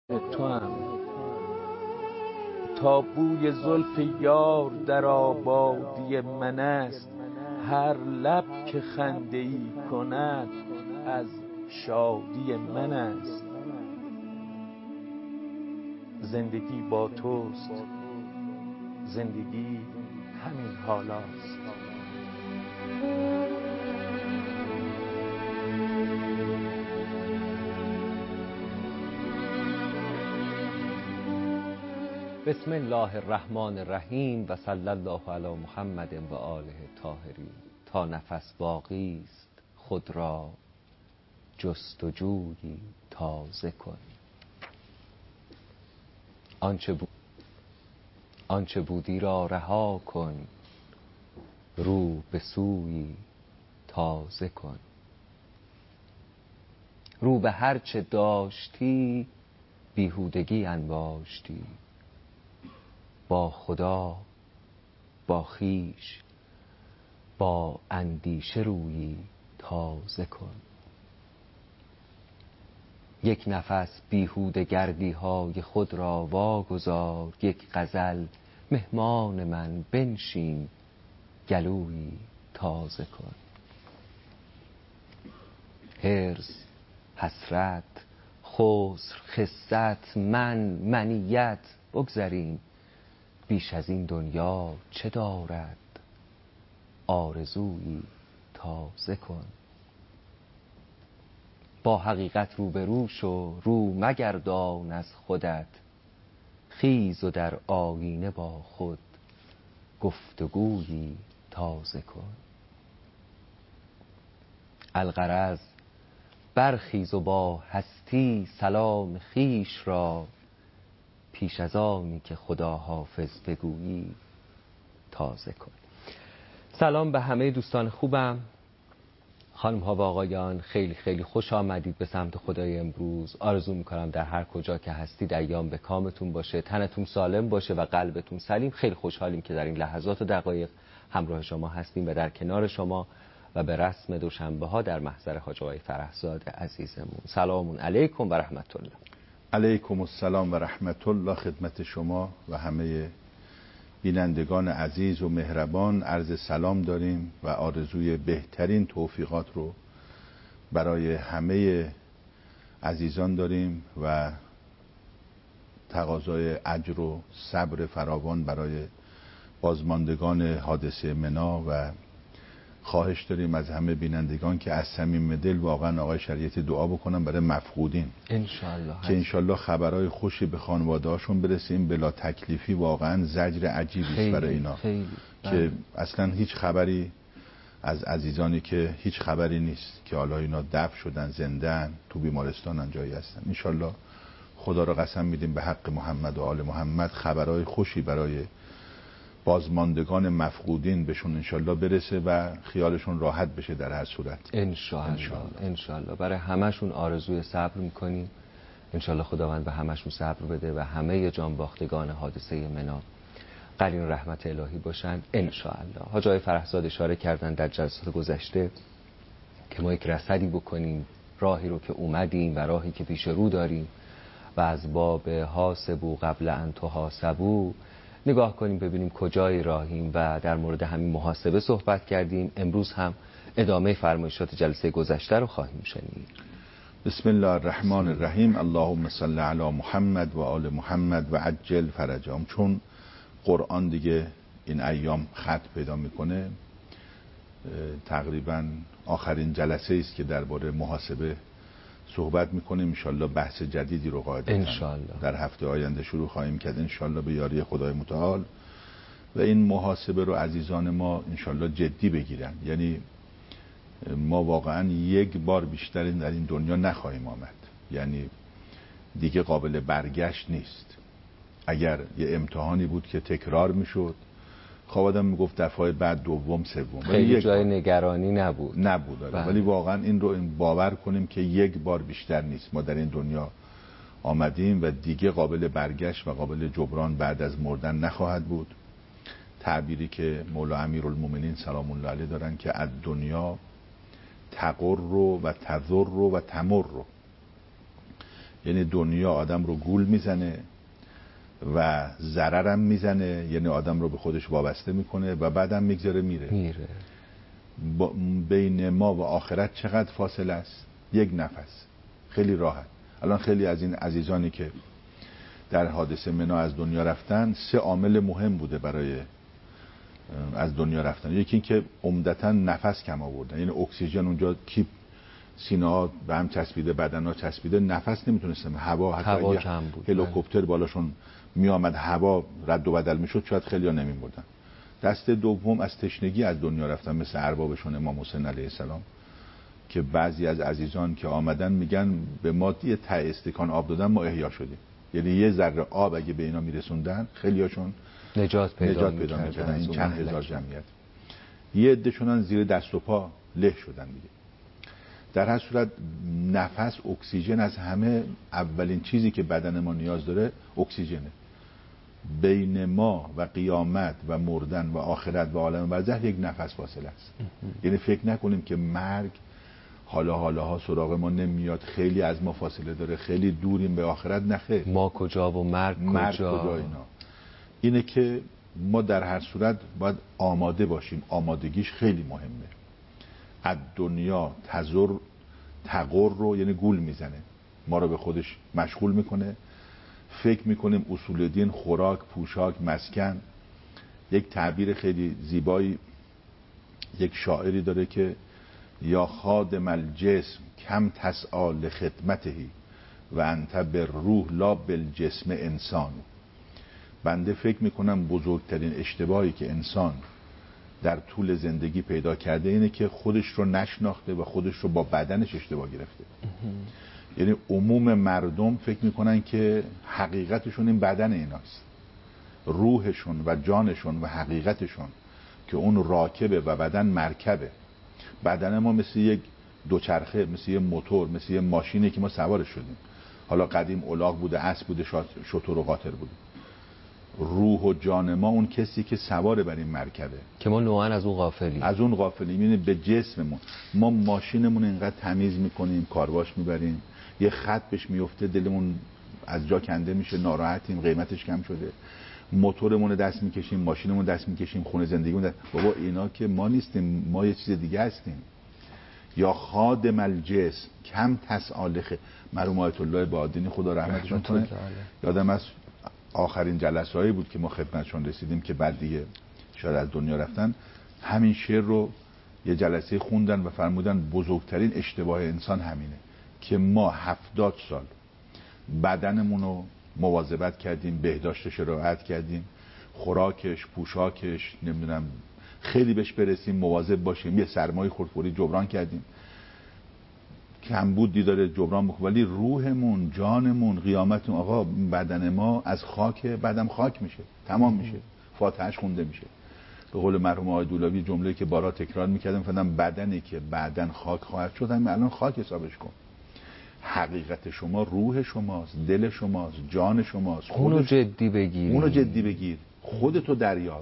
تو هم تا بوی زلف یار در آبادی من است، هر لب که خنده ای کند از شادی من است. زندگی با توست، زندگی همین حالاست. بسم الله الرحمن الرحیم و صلی الله علی محمد و آله الطاهرین. تا نفس باقی است خود را جستجویی تازه کن. آنچه بودی را رها کن، رو به سویی تازه کن. رو به هر چه داشتی بیهودگی انباشتی، با خدا، با خویش، با اندیشه رویی تازه کن. یک نفس بیهوده گردی های خود را واگذار، یک غزل مهمان من بنشین گلویی تازه کن. حرص، حسرت، خسر، خست، منیت بگذریم، بیش از این دنیا چه دارد آرزویی تازه کن. با حقیقت روبرو شو، رو مگردان از خودت، خیز و در آینه با خود گفتگویی تازه کن. الغرض برخیز و با هستی سلام خویش را، پیش از آنی که خدا حافظ بگویی تازه کن. سلام به همه دوستان خوبم، خانم ها و آقایان، خیلی خیلی خوش آمدید به سمت خدای امروز. آرزو میکنم در هر کجا که هستید ایام به کامتون باشه، تنتون سالم باشه و قلبتون سلیم. خیلی خوشحالیم که در این لحظات و دقایق همراه شما هستیم و در کنار شما و به رسم دوشنبه ها در محضر حاج آقای فرهزاد عزیزمون. سلام علیکم و رحمت الله. علیکم السلام و رحمت الله خدمت شما و همه بینندگان عزیز و مهربان عرض سلام داریم و آرزوی بهترین توفیقات رو برای همه عزیزان داریم و تقاضای اجر و صبر فراوان برای بازماندگان حادثه منا و خواهش داریم از همه بینندگان که از صمیم دل واقعا آقای شریعتی دعا بکنن برای مفقودین انشالله، که انشالله خبرهای خوشی به خانواده هاشون برسیم. بلا تکلیفی واقعا زجر عجیبی است برای اینا که اصلا هیچ خبری از عزیزانی که هیچ خبری نیست که حالا اینا دفن شدن، زنده‌ان، تو بیمارستان جایی هستن. انشالله خدا را قسم میدیم به حق محمد و آل محمد خبرهای خوشی برای بازماندگان مفقودین بهشون انشالله برسه و خیالشون راحت بشه در هر صورت. انشالله برای همشون آرزوی صبر میکنیم. انشالله خداوند به همشون صبر بده و همه جانباختگان حادثه منا قرین رحمت الهی باشن انشالله. حاج آقای فرهزاد اشاره کردن در جلسات گذشته که ما یک رصدی بکنیم راهی رو که اومدیم و راهی که پیش رو داریم و از باب حاسبوا قبل ان تحاسبوا نگاه کنیم ببینیم کجای راهیم و در مورد همین محاسبه صحبت کردیم. امروز هم ادامه فرمایشات جلسه گذشته رو خواهیم شنید. بسم الله الرحمن الرحیم. اللهم صل علی محمد و آل محمد و عجل فرجهم. چون قرآن دیگه این ایام خط پیدا میکنه، تقریبا آخرین جلسه است که درباره محاسبه صحبت میکنیم. انشالله بحث جدیدی رو قاعدتاً در هفته آینده شروع خواهیم کرد انشالله به یاری خدای متعال و این محاسبه رو عزیزان ما انشالله جدی بگیرن. یعنی ما واقعا یک بار بیشتر در این دنیا نخواهیم آمد، یعنی دیگه قابل برگشت نیست. اگر یه امتحانی بود که تکرار میشد خب آدم میگفت دفعه بعد دوم سوم، خیلی جای نگرانی نبود. ولی واقعا این رو باور کنیم که یک بار بیشتر نیست ما در این دنیا آمدیم و دیگه قابل برگشت و قابل جبران بعد از مردن نخواهد بود. تعبیری که مولا امیرالمومنین سلام الله علیه دارن که از دنیا تقر و تضر و تمر رو، یعنی دنیا آدم رو گول میزنه و ضررم میزنه، یعنی آدم رو به خودش وابسته میکنه و بعدم میگذاره میره. بین ما و آخرت چقدر فاصله است؟ یک نفس. خیلی راحت. الان خیلی از این عزیزانی که در حادثه منی از دنیا رفتن 3 عامل مهم بوده برای از دنیا رفتن. یکی این که عمدتاً نفس کم آوردن، یعنی اکسیژن اونجا کیپ سینه ها به هم چسبیده، بدن ها چسبیده، نفس نمیتونستن، هوا کم بود. هلیکوپتر بالاشون میآمد هوا رد و بدل میشد شاید خیلی ها نمیمردن. دسته دوم از تشنگی از دنیا رفتن، مثل اربابشون امام حسین علیه السلام که بعضی از عزیزان که آمدن میگن به ما یه ته استکان آب دادن ما احیا شدیم. یعنی یه ذره آب اگه به اینا میرسوندن خیلی هاشون نجات پیدا میکردن. این چند هزار جمعیت. یه عده شدن زیر دست و پا له شدن دیگه. در هر صورت نفس، اکسیژن از همه اولین چیزی که بدن ما نیاز داره اکسیژنه. بین ما و قیامت و مردن و آخرت و عالم برزخ یک نفس فاصله است. یعنی فکر نکنیم که مرگ حالا سراغ ما نمیاد، خیلی از ما فاصله داره، خیلی دوریم به آخرت. نخیر، ما کجا و مرگ کجا. اینه که ما در هر صورت باید آماده باشیم. آمادگیش خیلی مهمه. از دنیا تغر رو یعنی گول میزنه، ما رو به خودش مشغول میکنه. فکر میکنیم اصول دین خوراک، پوشاک، مسکن. یک تعبیر خیلی زیبایی یک شاعری داره که یا خادم الجسم کم تسعی لخدمتهی و انت بالروح لا بالجسم انسان. بنده فکر میکنم بزرگترین اشتباهی که انسان در طول زندگی پیدا کرده اینه که خودش رو نشناخته و خودش رو با بدنش اشتباه گرفته. یعنی عموم مردم فکر میکنن که حقیقتشون این بدن ایناست، روحشون و جانشون و حقیقتشون که اون راکبه و بدن مرکبه. بدن ما مثل یک دوچرخه، مثل یک موتور، مثل یک ماشینی که ما سوارش شدیم. حالا قدیم الاغ بوده، اسب بوده، شتر و قاطر بوده. روح و جان ما اون کسی که سوار بر این مرکبه که ما نوعا از اون غافلیم. یعنی به جسممون ما ماشینمون اینقدر تمیز میکنیم، کارواش میبریم، یه خط بهش میفته دلمون از جا کنده میشه، ناراحتیم، قیمتش کم شده. موتورمون دست میکشیم، ماشینمون دست میکشیم، خونه زندگیمون بابا اینا که ما نیستیم، ما یه چیز دیگه هستیم. یا خادم الجسم کم تسالخه. مرحوم آیت الله بادینی خدا رحمتشون کنه، یادم از آخرین جلسه‌ای بود که ما خدمتشون رسیدیم که بعد دیگه شاید از دنیا رفتن، همین شعر رو یه جلسه خوندن و فرمودن بزرگترین اشتباه انسان همینه که ما 70 سال بدنمون رو مواظبت کردیم، بهداشتش رعایت کردیم، خوراکش، پوشاکش، نمیدونم خیلی بهش برسیم، مواظب باشیم، یه سرمایه خردخوری جبران کردیم، کمبود داره جبران میکنه، ولی روحمون، جانمون، قیامتمون، آقا بدن ما از خاک، بعدم خاک میشه، تمام میشه، فاتحهش خونده میشه. به قول مرحوم آقای دولابی جمله که بارها تکرار میکردم، فهمیدم بدنی که بعدن خاک خواهد شد همین الان خاک حسابش کن. حقیقت شما روح شماست، دل شماست، جان شماست. اونو جدی بگیر، خودتو دریاب.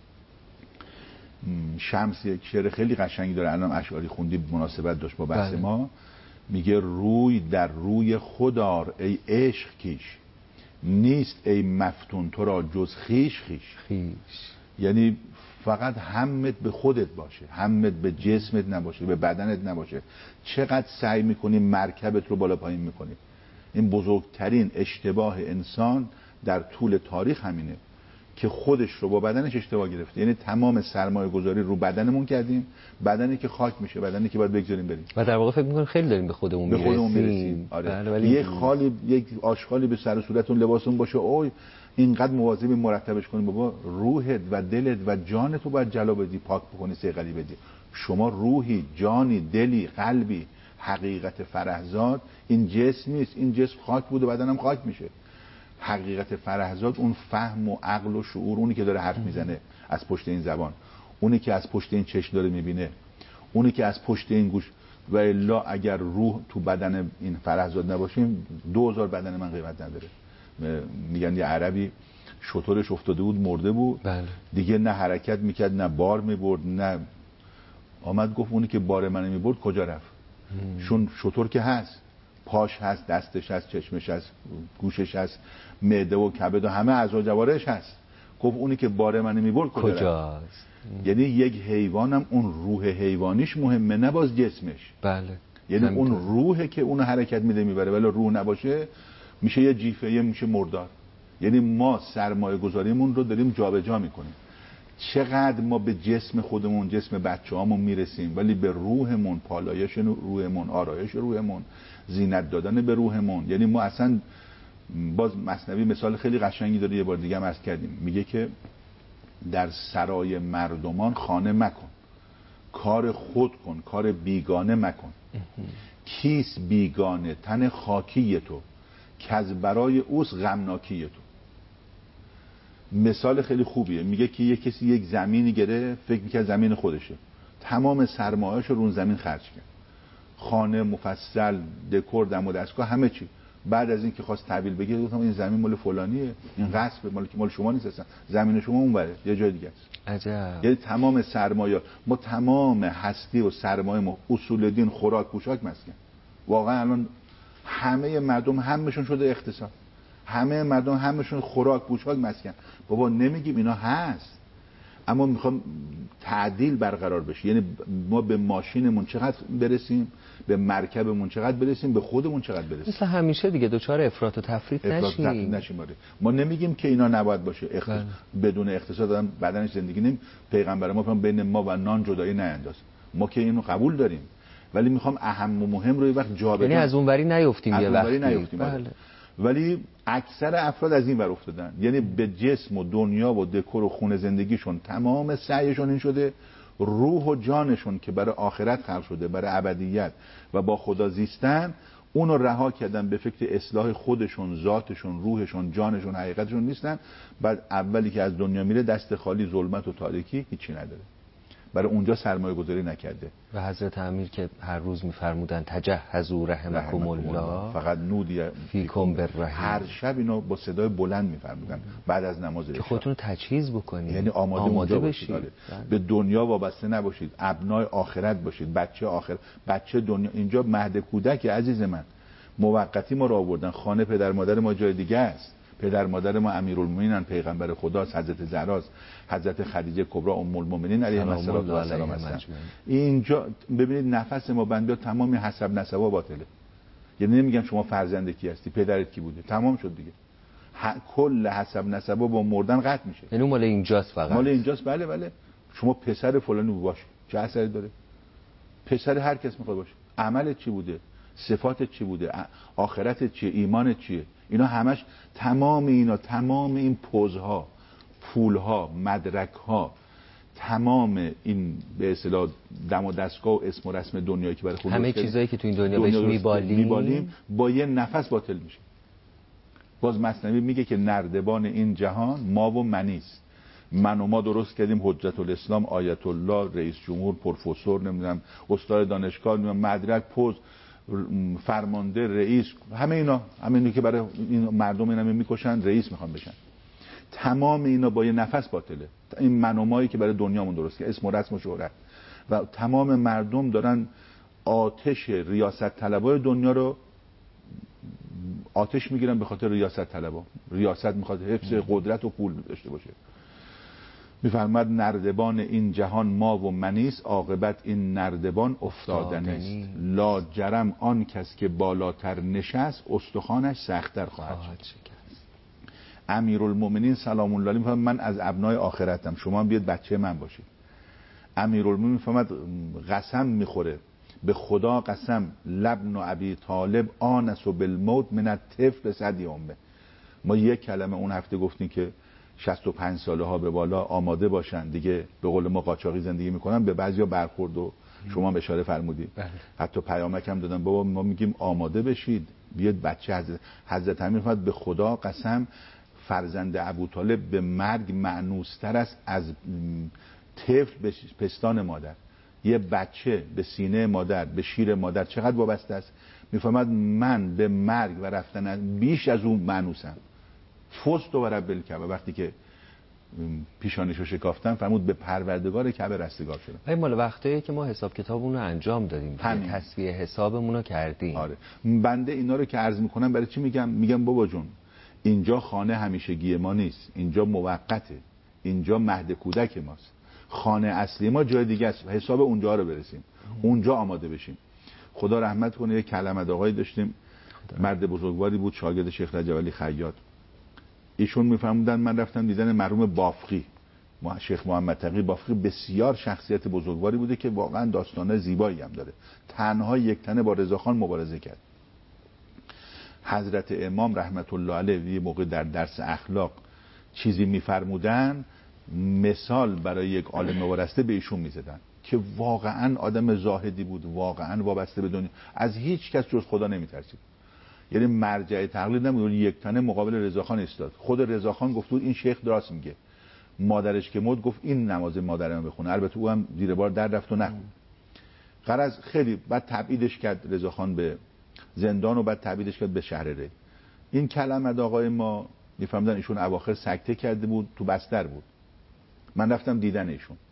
شمس یک شعر خیلی قشنگی داره، الان اشعاری خوندی مناسبت داشت با بحث ما. میگه روی در روی خودار ای عشق کیش، نیست ای مفتون تو را جز خیش. یعنی فقط همت به خودت باشه، همت به جسمت نباشه، به بدنت نباشه. چقدر سعی میکنی مرکبت رو بالا پایین میکنی. این بزرگترین اشتباه انسان در طول تاریخ همینه که خودش رو با بدنش اشتباه گرفته. یعنی تمام سرمایه گذاری رو بدنمون کردیم، بدنی که خاک میشه، بدنی که باید بگذاریم بریم. و در واقع فکر میکنم خیلی داریم به خودمون میرسیم. آره. یک آشغالی به سر و صورتون لباسون باشه، اوی اینقدر مواظب مرتبش کنیم. بابا روحت و دلت و جانت رو باید جلا بدی، پاک بکنی، صیقلی بدی. شما روحی، جانی، دلی، قلبی، حقیقت فرهزاد این جسم نیست. این جسم خاک بود و بدنم خاک میشه. حقیقت فرهزاد اون فهم و عقل و شعور، اونی که داره حرف میزنه از پشت این زبان، اونی که از پشت این چشم داره میبینه، اونی که از پشت این گوش. و الا اگر روح تو بدن این فرهزاد نباشیم 2000 بدن من قیمت نداره. میگن یه عربی شترش افتاده بود، مرده بود. بله. دیگه نه حرکت میکرد، نه بار میبرد، نه آمد گفت اونی که بار من میبرد کجا رفت؟ چون شتر که هست، پاش هست، دستش هست، چشمش هست، گوشش هست، معده و کبد و همه اعضا جوارحش هست. گفت اونی که بار منو میبرد کجاست؟ یعنی یک حیوانم اون روح حیوانیش مهمه، نه باز جسمش. بله. یعنی اون روحه که اون حرکت میده میبره، ولی روح نباشه میشه یه جیفه، میشه مردار. یعنی ما سرمایه گذاریمون رو داریم جابجا میکنیم. چقدر ما به جسم خودمون، جسم بچه‌هامون میرسیم، ولی به روحمون، پالایش روحمون، آرایش روحمون، زینت دادن به روحمون. یعنی ما اصلا، باز مثنوی مثال خیلی قشنگی داره، یه بار دیگه هم عرض کردیم، میگه که در سرای مردمان خانه مکن، کار خود کن، کار بیگانه مکن. کیس بیگانه تن خاکی تو، که از برای اوس غمناکی تو. مثال خیلی خوبیه. میگه که یک کسی یک زمینی گره، فکر میکرد زمین خودشه، تمام سرمایه‌اش رو اون زمین خرج کرد، خانه مفصل، دکور، دم و دستگاه، همه چی. بعد از این که خواست تحویل بگیره، گفتم این زمین مال فلانیه، این غصب، مال شما نیست، اصلا زمین شما اونوره، یه جای دیگه است. عجب. یعنی تمام سرمایه ما، تمام هستی و سرمایه ما، اصول دین، خوراک، پوشاک، مسکن. واقعا الان همه مردم همشون شده اقتصاد، همه مردم همشون خوراک، پوشاک، مسکن. بابا نمیگیم اینا هست، اما میخوام تعدیل برقرار بشه. یعنی ما به ماشینمون چقدر برسیم، به مرکبمون چقدر برسیم، به خودمون چقدر برسیم. مثل همیشه دیگه دوچار افراط و تفریط نشیم. ما نمیگیم که اینا نباید باشه. بدون اقتصاد آدم بدنش زندگی نمی. پیغمبر ما فرمود بین ما و نان جدایی نینداز. ما که اینو قبول داریم، ولی میخوام اهم و مهم رو یه وقت جابجا، یعنی از اونوری نیفتیم، یه وقتی. بله. ولی اکثر افراد از این ور افتادن. یعنی به جسم و دنیا و دکور و خونه زندگیشون تمام سعیشون این شده، روح و جانشون که برای آخرت خلق شده، برای ابدیت و با خدا زیستن، اونو رها کردن، به فکر اصلاح خودشون، ذاتشون، روحشون، جانشون، حقیقتشون نیستن. بعد اولی که از دنیا میره دست خالی، ظلمت و تاریکی، هیچی نداره. برای اونجا سرمایه گذاری نکرده. و حضرت امیر که هر روز میفرمودن تجهزوا رحمکم الله، فقط نودی فیکم بالرحیم. هر شب اینو با صدای بلند میفرمودن بعد از نماز عشا، که خودتون تجهیز بکنید، یعنی آماده بشید. به دنیا وابسته نباشید، ابنای آخرت باشید، بچه آخرت، بچه دنیا. اینجا مهد کودک عزیز من، موقتی ما رو آوردن خانه، پدر مادر ما جای دیگه است. پدر مادر ما امیرالمومنینن، پیغمبر خداست، حضرت زهراست، حضرت خدیجه کبرا ام المؤمنین علیها السلام هستن. اینجا ببینید نفس ما بنده تمامی حسب نسبا باطله. یعنی نمیگم شما فرزند کی هستی، پدرت کی بوده، تمام شد دیگه. کل حسب نسبا با مردن قطع میشه. یعنی مال اینجاست، فقط مال اینجاست. بله. شما پسر فلانی باش، چه اثری داره؟ پسر هر کس میخواد باشه. عملت چی بوده؟ صفاتت چی بوده؟ آخرتت چیه؟ ایمانت چیه؟ اینا همش، تمام این پوزها، پولها، مدرکها، تمام این به اصطلاح دم و دستگاه و اسم و رسم دنیایی که برای خودمون، همه چیزایی که تو این دنیا بهش میبالیم با یه نفس باطل میشه. باز مثنوی میگه که نردبان این جهان ما و منیست. من و ما درست کردیم حجت الاسلام، آیت الله، رئیس جمهور، پروفسور، نمیدونم استاد دانشگاه، مدرک، پوز، فرمانده، رئیس، همه اینا که برای این مردم اینا میکشن، رئیس میخوان بشن. تمام اینا با یه نفس باطله. این من و مایی که برای دنیامون درست کرد، اسم و رسم و شهرت، و تمام مردم دارن آتش ریاست طلبای دنیا رو آتش میگیرن به خاطر ریاست طلبا. ریاست میخواد حفظ قدرت و پول داشته باشه. میفرماد نردبان این جهان ما و منیست، عاقبت این نردبان افتادنیست. لا جرم آن کس که بالاتر نشست، استخوانش سخت‌تر خواهد شد. امیرالمومنین سلام الله علیه میفرماد من از ابنای آخرتم، شما بیاد بچه من باشید. امیرالمومنین میفرماد قسم میخوره، به خدا قسم، لبن و ابی طالب آنس و بالموت من الطفل صدی امه. ما یک کلمه اون هفته گفتیم که 65 ساله ها به بالا آماده باشن دیگه، به قول ما قاچاقی زندگی میکنن. به بعضیا برخورد و شما اشاره فرمودید، حتی پیامک هم دادن، بابا ما میگیم آماده بشید، بیاد بچه. حضرت امیر فرمود به خدا قسم، فرزند ابوطالب به مرگ مأنوستر است از طفل به پستان مادر. یه بچه به سینه مادر، به شیر مادر چقدر وابسته است. میفهمد من به مرگ و رفتن بیش از اون مأنوسم. فست و رب الکعبه. وقتی که پیشانیشو شکافتن، فرمود به پروردگار کعبه رستگار شدم. این مال وقتایی که ما حساب کتابمون رو انجام دادیم، تصفیه حسابمون رو کردیم. آره. بنده اینا رو که عرض میکنم برای چی میگم بابا جون اینجا خانه همیشگی ما نیست، اینجا موقته، اینجا مهد کودک ماست. خانه اصلی ما جای دیگه است، حساب اونجا رو برسیم، اونجا آماده بشیم. خدا رحمت کنه. یک کلمت آقایی داشتیم، مرد بزرگواری بود، شاگرد شیخ رجب علی خیاط. ایشون میفرمودن من رفتم دیدن مرحوم بافقی، شیخ محمد تقی بافقی. بسیار شخصیت بزرگواری بوده که واقعا داستانه زیبایی هم داره. تنها یک تنه با رضاخان مبارزه کرد. حضرت امام رحمت الله علیه یه موقع در درس اخلاق چیزی میفرمودن، مثال برای یک عالم وارسته به ایشون میزدن که واقعا آدم زاهدی بود، واقعا وابسته به دنیا، از هیچ کس جز خدا نمیترسید. یعنی مرجع تقلید نبود. یک تنه مقابل رضاخان ایستاد. خود رضاخان گفت بود این شیخ درست میگه. مادرش که مرد گفت این نماز مادرم بخونه. البته او هم زیر بار در رفت و نخوند. غرض خیلی بعد تبعیدش کرد رضاخان به زندان و بعد تبعیدش کرد به شهر ری. این کلمه آقای ما میفهمدن ایشون اواخر سکته کرده بود، تو بستر بود. من رفتم دیدن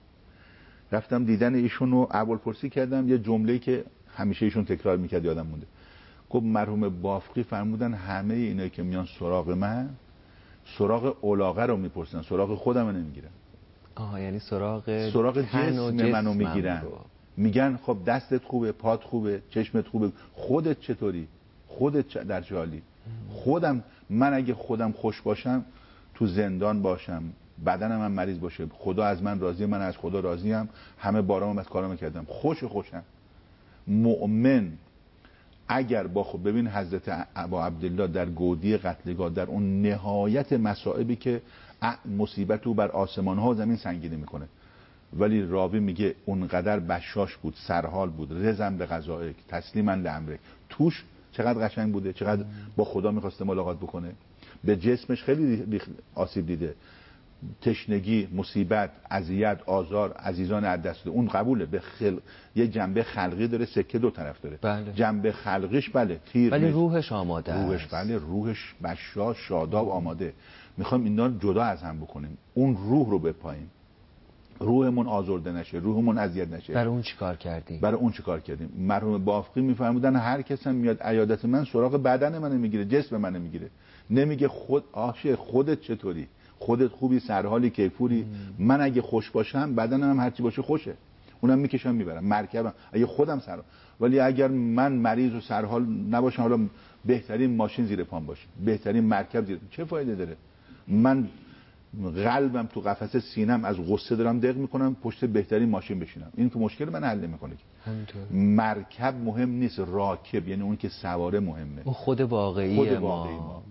ایشون و احوالپرسی کردم. یه جمله‌ای که همیشه ایشون تکرار میکرد یادم مونده. گفت مرحوم بافقی فرمودن همه اینایی که میان سراغ من سراغ علاقه رو میپرسن، سراغ خودم رو نمیگیرن. یعنی سراغ جسم منو میگیرن. میگن خب دستت خوبه، پات خوبه، چشمت خوبه، خودت چطوری، خودت در چه حالی. من اگه خودم خوش باشم، تو زندان باشم، بدنم هم مریض باشه، خدا از من راضیه، من از خدا راضیم، همه بارامم از کارام کردم، خوشم. مؤمن اگر ببین حضرت ابا عبدالله در گودی قتلگاه، در اون نهایت مصائبی که مصیبت او بر آسمان ها و زمین سنگینی میکنه، ولی راوی میگه اونقدر بشاش بود، سرحال بود، رزم به قضایک تسلیما لامرک. توش چقدر قشنگ بوده، چقدر با خدا میخواسته ملاقات بکنه. به جسمش خیلی آسیب دیده، تشنگی، مصیبت، اذیت، آزار، عزیزان از دست داده. اون قبوله، یه جنبه خلقی داره، سکه دو طرف داره. بله. جنبه خلقیش بله تیر، ولی روحش آماده است. بله روحش بشاش، شاداب، آماده. میخوایم اینا جدا از هم بکنیم، اون روح رو بپاییم، روحمون آزرده نشه، روحمون اذیت نشه. برای اون چیکار کردیم؟ مرحوم بافقی میفرمودن هر کس هم میاد عیادت من سراغ بدن منو میگیره، جسم منو میگیره، نمیگه خودت چطوری، خودت خوبی، سرحالی، کیفوری. من اگه خوش باشم بدنم هم هرچی باشه خوشه، اونم میکشم میبرم، مرکبم اگه خودم سرحال. ولی اگر من مریض و سرحال نباشم، حالا بهترین ماشین زیر پام باشه، بهترین مرکب زیر، چه فایده داره؟ من قلبم تو قفس سینم از غصه دارم دق میکنم، پشت بهترین ماشین بشینم، این که مشکل من حل نمیکنه. مرکب مهم نیست، راکب یعنی اون که سواره مهمه. اون خود واقعی ما.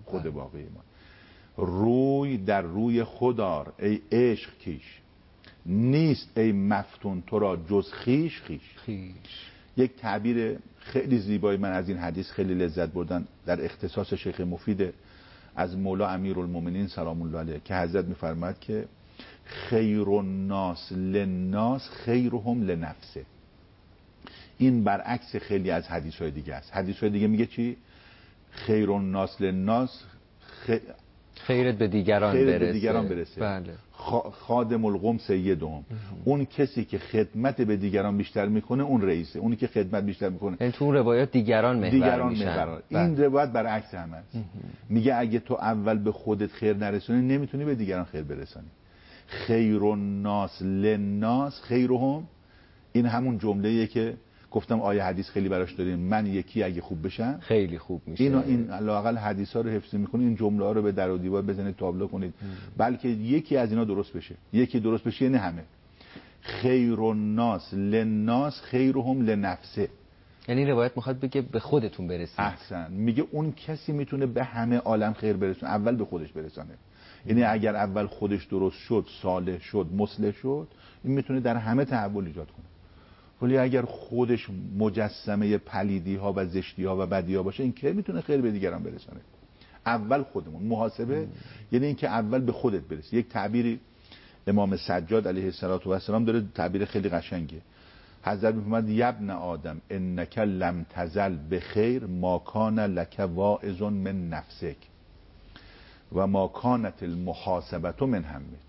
روی در روی خودار ای عشق کیش، نیست ای مفتون تو را جز خیش. یک تعبیر خیلی زیبایی من از این حدیث خیلی لذت بردم، در اختصاص شیخ مفید از مولا امیرالمومنین سلام الله علیه که حضرت میفرماد که خیر الناس للناس خیرهم لنفسه. این برعکس خیلی از حدیث‌های دیگه است. حدیث‌های دیگه میگه چی؟ خیر الناس للناس خیرت به دیگران برسه. بله. خادم القوم سیدهم. اون کسی که خدمت به دیگران بیشتر میکنه اون رئیسه، اونی که خدمت بیشتر میکنه. یعنی تو اون روایات دیگران محور میشن. این روایت برعکس هم است. میگه اگه تو اول به خودت خیر نرسونی نمیتونی به دیگران خیر برسانی. خیر الناس للناس خیرهم، این همون جمله‌ایه که گفتم آیه حدیث خیلی براش داریم، من یکی اگه خوب بشم خیلی خوب میشه. این لااقل حدیثا رو حفظ میکنید، این جمله ها رو به در و دیوار بزنید، تابلو کنید، بلکه یکی از اینا درست بشه. یکی درست بشه یعنی همه. خیر الناس للناس خیرهم لنفسه، یعنی روایت میخواد بگه به خودتون برسید. احسن. میگه اون کسی میتونه به همه عالم خیر برسونه، اول به خودش برسانه. یعنی اگر اول خودش درست شد، صالح شد، مصلح شد، این میتونه در همه تحول ایجاد کنه. ولی اگر خودش مجسمه پلیدی ها و زشتی ها و بدی ها باشه، این که میتونه خیر به دیگران برسانه؟ اول خودمون محاسبه یعنی اینکه اول به خودت برسی. یک تعبیری امام سجاد علیه السلام داره، تعبیر خیلی قشنگه. حضرت میفرماد یبن آدم انک لم تزل بخیر ما کان لک واعظ من نفسک و ما کانت المحاسبه من همک.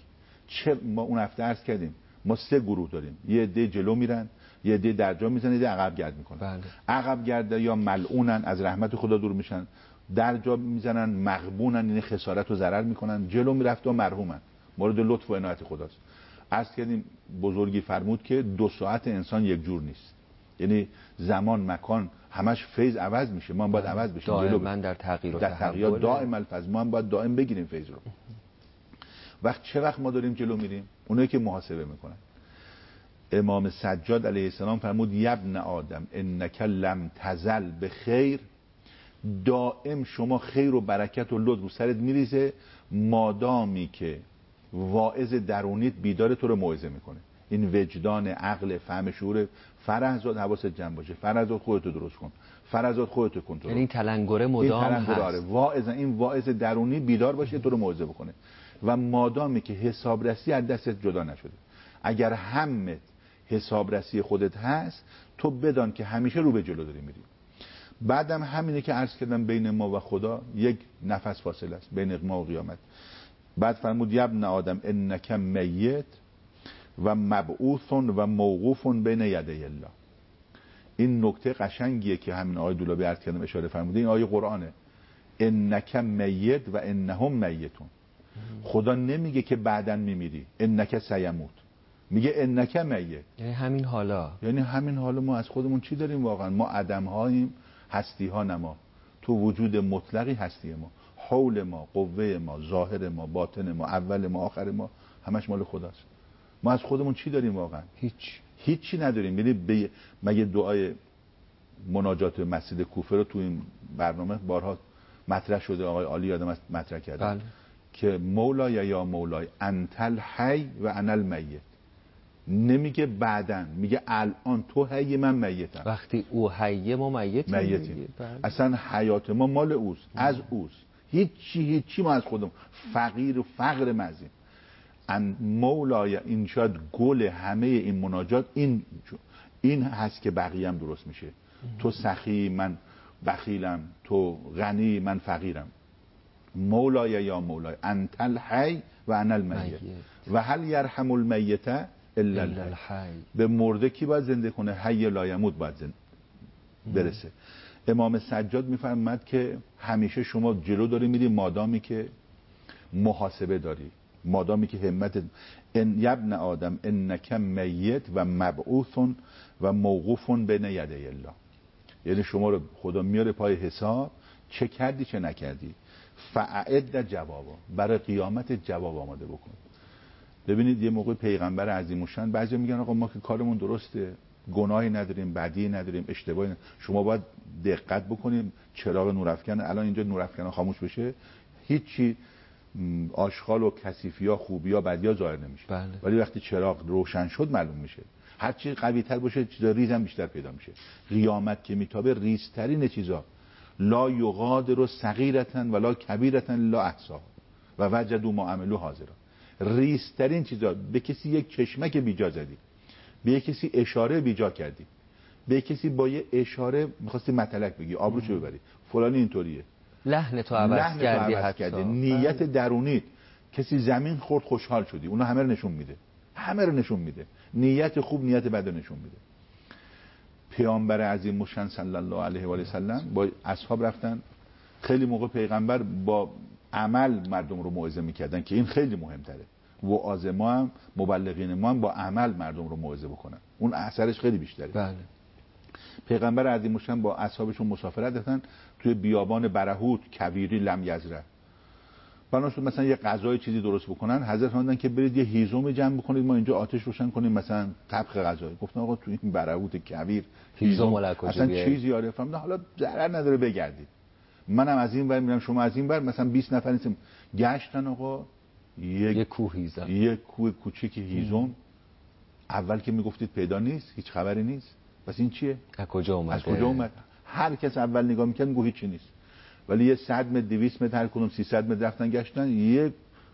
ما اون هفته عرض کردیم ما 3 گروه داریم، یه عده جلو میرن، یه عده درجا میزنن، یه عده عقب گرد میکنن. بله. عقب گرده یا ملعونن، از رحمت خدا دور میشن، درجا میزنن، مغبونن، یعنی خسارت و ضرر میکنن، جلو میرفت و مرحومن، مورد لطف و عنایت خداست. عرض کردیم بزرگی فرمود که 2 ساعت انسان یک جور نیست، یعنی زمان مکان همش فیض عوض میشه، ما هم باید عوض بشیم، دائما در تغییر و تحول دائم الفضل، ما هم باید دائم بگیریم فیض رو. چه وقت ما داریم جلو میریم؟ اونایی که محاسبه میکنن. امام سجاد علیه السلام فرمود یبن آدم انک لم تزل به خیر، دائم شما خیر و برکت و لطف رو سرت میریزه مادامی که واعظ درونیت بیدار تو رو موعظه میکنه. این وجدان، عقل، فهم، شعور. فرزاد حواست جمع باشه، فرزاد خودتو درست کن، فرزاد خودتو کنترل. یعنی این تلنگره مدام هست. این واعظ درونی بیدار باشه تو رو موعظه بکنه و مادامی که حسابرسی از دستت جدا نشده. اگر همت حسابرسی خودت هست تو بدان که همیشه رو به جلو داری میری. بعدم همینه که عرض کردم بین ما و خدا یک نفس فاصله است، بین ما و قیامت. بعد فرمود یبن آدم انک میت و مبعوث و موقوف بین یدی الله. این نکته قشنگیه که همین آیه دولابی عرض کردم اشاره فرموده، این آیه قرآنه. انک میت و انهم میتون. خدا نمیگه که بعداً میمیری، انک سیموت، میگه انک میت، یعنی همین حالا. یعنی همین حالا ما از خودمون چی داریم واقعا؟ ما عدم هاییم، هستی ها نما. تو وجود مطلقی هستی ما، حول ما، قوه ما، ظاهر ما، باطن ما، اول ما، آخر ما، همش مال خداست. ما از خودمون چی داریم واقعا؟ هیچی نداریم. یعنی مگه دعای مناجات مسجد کوفه رو تو این برنامه بارها مطرح شده، آقای عالی یادم مطرح کرده. بله. که مولای یا مولای انت الحی و انا المیت. نمیگه بعدن، میگه الان تو حی من میتم. وقتی او حیه ما میتیم. اصلا حیات ما مال اوست، از اوست. هیچی ما از خودم. فقیر و فقر مزیم. مولای، این شاید گل همه این مناجات این هست که بقیه هم درست میشه. تو سخی من بخیلم، تو غنی من فقیرم. مولای یا مولای انت الحی و انا المیت و هل یرحم المیت الا الحی. به مرده کی باید زنده کنه؟ حی لا یموت باید برسه. امام سجاد میفرماد که همیشه شما جلو داری میری مادامی که محاسبه داری، مادامی که همت. ان یبن آدم انک میت و مبعوث و موقوف بین یدی الله. یعنی شما رو خدا میاره پای حساب، چه کردی چه نکردی. فاعد جوابا، برای قیامت جواب آماده بکن. ببینید یه موقع پیغمبر عظیم الشان، بعضی میگن آقا ما که کارمون درسته، گناهی نداریم، بدی نداریم، اشتباهی نداریم. شما باید دقت بکنیم. چراغ نورافکن الان اینجا نورافکن خاموش بشه، هیچی آشغال و کثیفی‌ها، خوبی‌ها، بدی‌ها ظاهر نمیشه. بله. ولی وقتی چراغ روشن شد معلوم میشه. هر چی قوی‌تر باشه چیزا ریزم بیشتر پیدا میشه. قیامت که میتابه ریزترین چیزا لا یغادر صغیرة ولا کبیرة الا احصاها و وجدوا ما عملوا حاضرا. ریزترین چیزا، به کسی یک چشمک بیجا زدی، به یک کسی اشاره بیجا کردی، به کسی با یه اشاره می‌خواستی مطلق بگی، آبروشو ببری، فلانی اینطوریه، لحن تو عوض کردی. نیت درونیت، کسی زمین خورد خوشحال شدی، اونو همه رو نشون میده. نیت خوب نیت بد رو نشون میده. پیامبر عظیم الشان صلی الله علیه و آله سلم با اصحاب رفتن. خیلی موقع پیغمبر با عمل مردم رو موعظه میکردن که این خیلی مهمتره. وعاظ ما هم، مبلغین ما هم با عمل مردم رو موعظه بکنن، اون اثرش خیلی بیشتره. بله. پیغمبر عظیم الشان با اصحابشون مسافرت رفتن توی بیابان برهوت کویری لم یزرع. بناشون مثلا یه غذای چیزی درست بکنن، حضرت فرمودن که برید یه هیزم جمع بکنید، ما اینجا آتش روشن کنیم مثلا طبخ غذایی. گفتن آقا تو این برهوت کویر هیزم اصلا چیزی آره. فرمودن حالا ضرر نداره بگردید، منم از این ور میرم شما از این ور، مثلا 20 نفر نیستیم. گشتن آقا یک کوه هیزم، یک کوه کوچیک هیزم. اول که میگفتید پیدا نیست، هیچ خبری نیست، پس این چیه؟ از کجا اومد؟ هر کس اول نگاه میکرد میگه هیچی نیست. ولی یه 100 متر 200 متر هر کدوم 300 متر رفتن گشتن، یک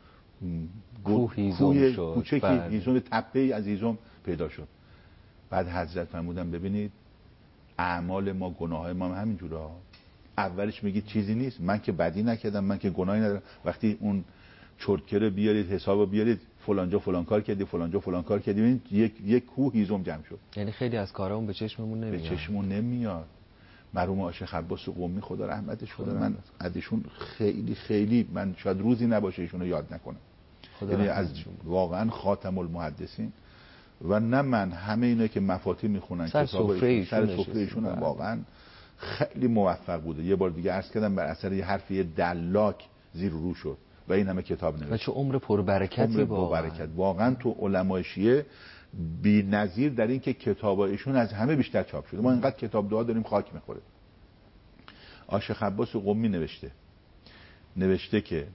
کوه کوچیک هیزم، تپه‌ای از هیزم پیدا شد. بعد حضرت فرمودن ببینید اعمال ما، گناههای ما همین جوره. اولش میگید چیزی نیست، من که بدی نکردم، من که گناهی ندارم. وقتی اون چرتکه رو بیارید، حساب بیارید، فلانجا فلان کار کردی، فلانجا فلان کار کردی، ببینید یک کوه هیزم جمع شد. یعنی خیلی از کارامون به چشممون نمیاد. مرحوم آشه خباس قمی خدا رحمتش کنه، من از ایشون خیلی من شاید روزی نباشه ایشون رو یاد نکنم. یعنی از واقعا خاتم المحدثین و نه من، همه اینا که مفاتیح میخونن کتاب سر سفره ایشون واقعا خیلی موفق بوده. یه بار دیگه عرض کردم بر اثر یه حرفی دلاک زیر رو شد و این همه کتاب نوشت. و چه عمر پربرکتی واقعا تو علمای شیعه بی‌نظیر در این که کتابایشون از همه بیشتر چاپ شده. ما اینقدر کتاب دعا داریم خاک میخوره. عاشق عباس قمی نوشته که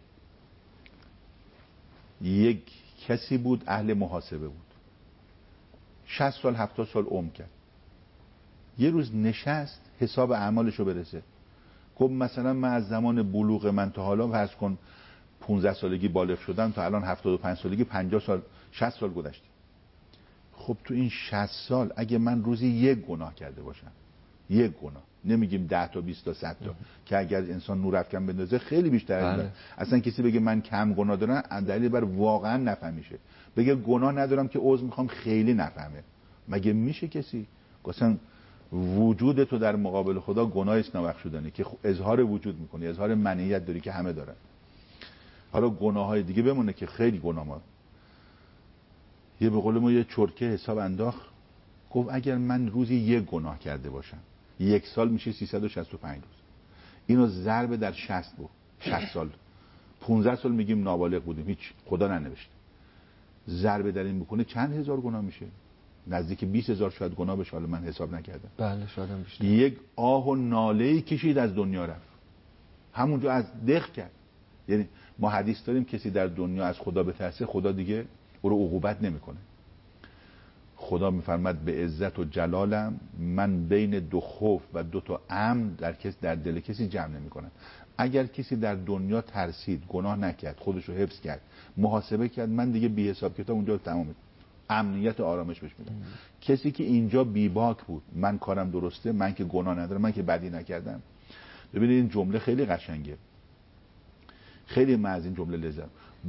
یک کسی بود اهل محاسبه بود، 60 سال 70 سال عمر کرد. یه روز نشست حساب اعمالشو برسه. گفت مثلا من از زمان بلوغ من تا حالا فرض کن 15 سالگی بالغ شدم تا الان 75 سالگی 50 سال 60 سال گذشته. خب تو این 60 سال اگه من روزی یک گناه کرده باشم، یک گناه، نمیگیم 10 تا 20 تا 100 تا که اگر انسان نور افکن بندازه خیلی بیشتره. اصلا کسی بگه من کم گناه دارم دلیل بر واقعا نفهمیشه. بگه گناه ندارم که عذر میخوام خیلی نفهمه. مگه میشه کسی؟ اصلا وجود تو در مقابل خدا گناه است نابخشودنی که اظهار وجود میکنی، اظهار منیت داری که همه دارن. حالا گناههای دیگه بمونه که خیلی گناه ما. یه به قول ما یه چرتکه حساب انداخت، گفت اگر من روزی یک گناه کرده باشم، یک سال میشه 365 روز. اینو ضرب در 60 بود. 60 سال 15 سال میگیم نابالغ بودیم، هیچ خدا ننوشته. ضرب در این بکنه چند هزار گناه میشه؟ نزدیک 20,000 شاید گناه بشه، حالا من حساب نکردم. بله شاید هم بیشتر. یک آه و ناله‌ای کشید از دنیا رفت. همونجا از دق کرد. یعنی ما حدیث داریم کسی در دنیا از خدا بترسه خدا دیگه او رو عقوبت نمیکنه. خدا میفرماد به عزت و جلالم من بین دو خوف و دو تا امن در دل کسی جمع نمیکنم. اگر کسی در دنیا ترسید، گناه نکرد، خودش رو حفظ کرد، محاسبه کرد، من دیگه بی حساب کتاب اونجا تمام امنیت و آرامش بهش میدم. کسی که اینجا بیباک بود، من کارم درسته، من که گناه ندارم، من که بدی نکردم. ببینید این جمله خیلی قشنگه، خیلی من از این جمله لذت.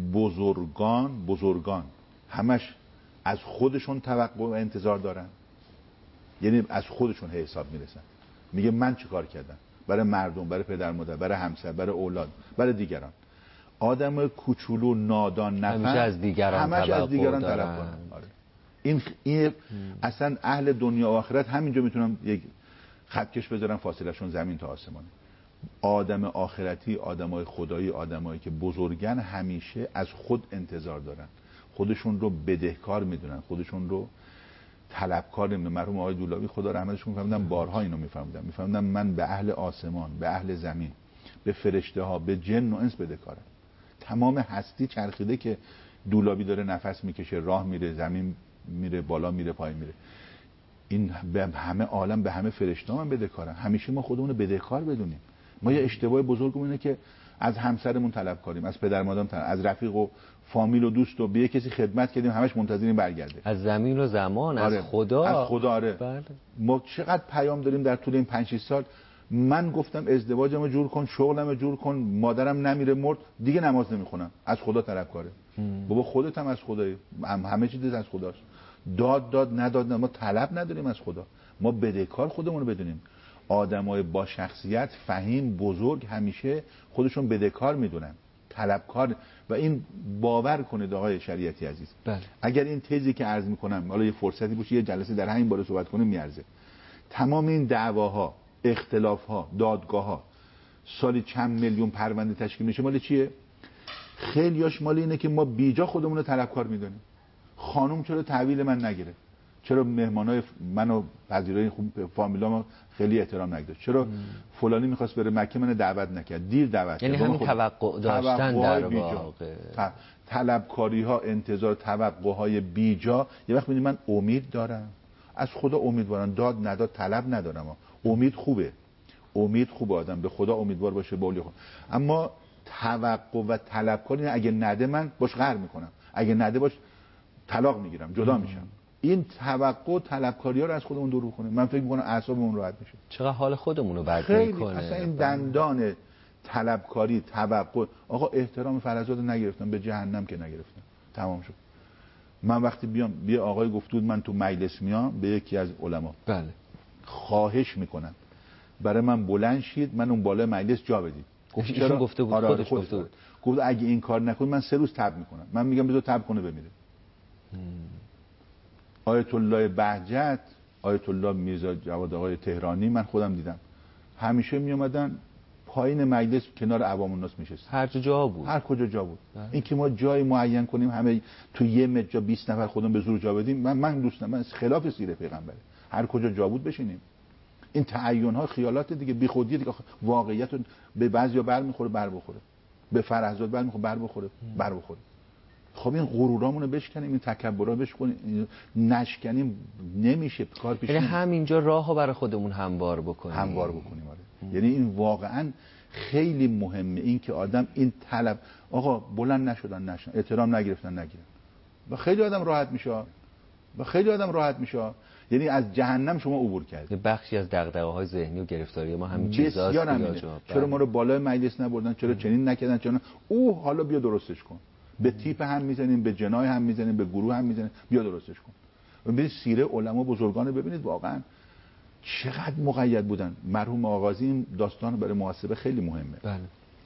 بزرگان همش از خودشون توقع و انتظار دارن، یعنی از خودشون حساب میرسن. میگه من چه کار کردم برای مردم، برای پدر مادر، برای همسر، برای اولاد، برای دیگران. آدم کوچولو نادان نفهم همیشه از دیگران طلب کنن. این اصلا اهل دنیا و آخرت همینجا میتونم یک خطکش بذارم فاصلهشون زمین تا آسمان. آدم آخرتی، آدمای خدایی، آدمایی که بزرگن همیشه از خود انتظار دارن، خودشون رو بدهکار میدونن، خودشون رو طلبکار نمیدونن. مرحوم آقای دولابی خدا رحمتش کنه میفهمیدن، بارها اینو میفهمیدن من به اهل آسمان، به اهل زمین، به فرشته ها، به جن و انس بدهکارم. تمام هستی چرخیده که دولابی داره نفس میکشه، راه میره، زمین میره، بالا میره، پایین میره. این به همه عالم، به همه فرشته ها من بدهکارم. همیشه ما خودمون رو بدهکار بدونیم. ما یه اشتباه بزرگمون اینه که از همسرمون طلبکاریم، از پدر مادرمون طلب، از رفیق و فامیل و دوست و به کسی خدمت کردیم همش منتظریم برگرده. از زمین و زمان، آره. از خدا. از خدا. آره. بله. ما چقدر پیام داریم در طول این 5-6 سال. من گفتم ازدواجمو جور کن، شغلمو جور کن، مادرم نمیره مرد، دیگه نماز نمیخونم، از خدا طلبکاره. بابا خودت هم از خدایی، همه چیز از خداست. داد نداد ما طلب نداریم از خدا، ما بدهکار خودمون رو بدونیم. آدمای با شخصیت فهیم بزرگ همیشه خودشون بدهکار میدونن، طلبکار. و این باور کنید آقای شریعتی عزیز، بله. اگر این تزی که عرض میکنم حالا یه فرصتی باشه یه جلسه در همین باره صحبت کنیم میارزه. تمام این دعواها، اختلافها، دادگاهها، سالی چند میلیون پرونده تشکیل میشه، مال چیه؟ خیلیاش مال اینه که ما بیجا خودمون رو طلبکار میدونیم. خانم چرا تحویل من نگیره؟ چرا مهمانای منو پذیرای فامیلامو خیلی احترام نگذاشت؟ چرا فلانی میخواست بره مکه من دعوت نکرد، دیر دعوت کرد؟ یعنی همین توقع داشتن در واقع، طلبکاری ها، انتظار، توقع های بیجا. یه وقت میگم من امید دارم، از خدا امیدوارم، داد نداد طلب ندارم. امید خوبه، امید خوبه، آدم به خدا امیدوار باشه، به اولی خود. اما توقع و طلبکاری اگه نده من باش قهر میکنم، اگه نده باش طلاق میگیرم، جدا میشم. این توقع و طلبکاری‌ها رو از خودمون دور کنیم. من فکر می‌کنم اعصابمون راحت میشه. چقدر حال خودمون رو بد میکنه. میکنه. اصلا این دندان طلبکاری، توقع. آقا احترام فرزاد نگرفتم، به جهنم که نگرفتم، تمام شد. من وقتی بیا آقای گفته بود من تو مجلس میام به یکی از علما، بله، خواهش میکنم برای من بلند شید، من اون بالا مجلس جا بدید. گفت چرا؟ گفته بود، خودش گفته بود. گفت اگه این کار نکنید من 3 روز تب میکنم. من میگم بذار تب کنه بمیره. آیت الله بهجت، آیت الله میرزا جواد آقای تهرانی، من خودم دیدم همیشه میومدن پایین مجلس کنار عوام الناس میشستن، هر جا بود، هر کجا جا بود. این که ما جای معین کنیم همه تو یه متر جا 20 نفر خودمون به زور جا بدیم، من دوست ندارم. من خلاف سیره پیغمبره. هر کجا جا بود بشینیم. این تعین ها خیالات دیگه، بی خودی دیگه. واقعیت به بعضیا بر میخوره بر بخوره، به فرهزاد بر میخوره بر بخوره بر بخوره. خب این غرورامونو بشکنیم، این تکبرا بشکنیم، نشکنیم نمیشه کار پیش نمیره. یعنی همینجا راهو برای خودمون هموار بکنیم. آره. یعنی این واقعا خیلی مهمه، این که آدم این طلب، آقا بلند نشدن، احترام نگرفتن. و خیلی آدم راحت میشه. یعنی از جهنم شما عبور کردید. بخشی از دغدغه‌های ذهنی و گرفتاری ما همین چیزاست. چرا ما رو بالای مجلس نبردن؟ چرا چنین نکردن؟ چرا حالا بیا درستش کن. به تیپ هم میزنیم، به جنای هم میزنیم، به گروه هم میزنیم، بیا درستش کن. و ببینید سیره علما بزرگان ببینید واقعا چقدر مقید بودن. مرحوم آغازی این داستان برای محاسبه خیلی مهمه. بله.